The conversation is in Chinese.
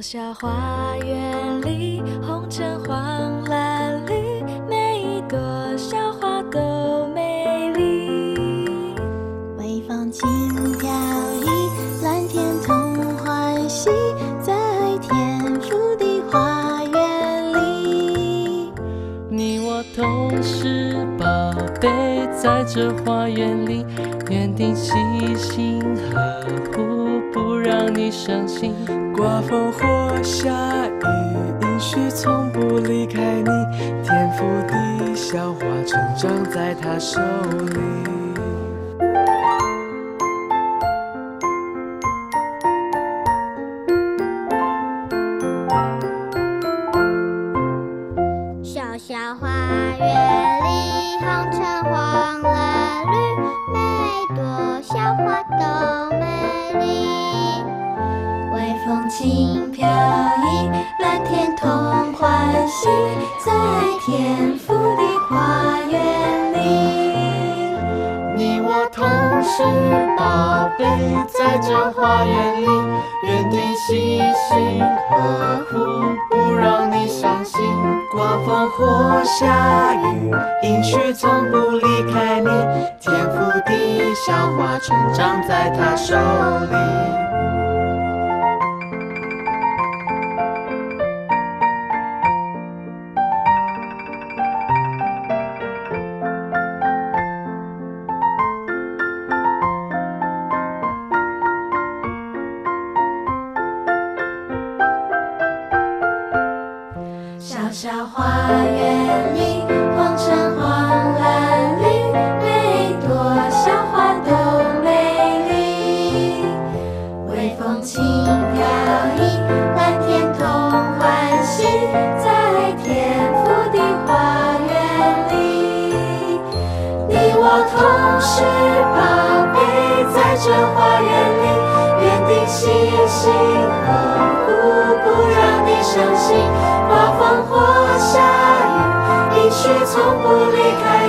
小花园里，红橙黄蓝绿，每一朵小花都美丽。 微风轻飘逸，蓝天同欢喜，在天父的花园里。 你我都是宝贝，在这花园里，园丁细心呵护，不让你伤心。 刮风或下雨，应许从不离开你。天赋的小花成长在他手里。 小小花园里，红橙黄蓝绿，每朵小花都美丽。 微风轻飘逸，蓝天同欢喜，在天父的花园里。 你我同是宝贝，在这花园里，园丁细心呵护，不让你伤心。 刮风或下雨，应许从不离开你。天赋的小花成长在他手里。 小小花园里，红橙黄蓝绿，每朵小花都美丽。微风轻飘逸，蓝天同欢喜，在天父的花园里。你我同是宝贝，在这花园里，园丁细心呵护，不让你伤心。刮风或下雨，应许从不离开